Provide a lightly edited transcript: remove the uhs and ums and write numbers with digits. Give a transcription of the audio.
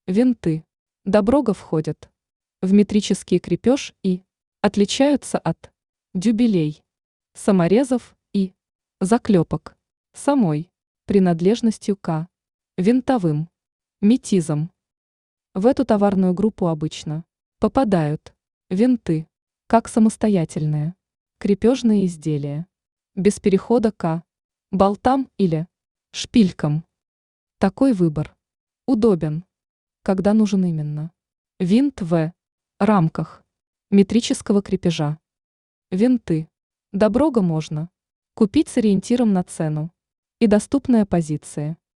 Винты. Доброго входят в метрический крепеж и отличаются от дюбелей, саморезов и заклепок самой принадлежностью к винтовым метизам. В эту товарную группу обычно попадают винты, как самостоятельные крепежные изделия, без перехода к болтам или шпилькам. Такой выбор удобен, когда нужен именно винт в рамках метрического крепежа. Винты. Доброго можно купить с ориентиром на цену и доступные позиции.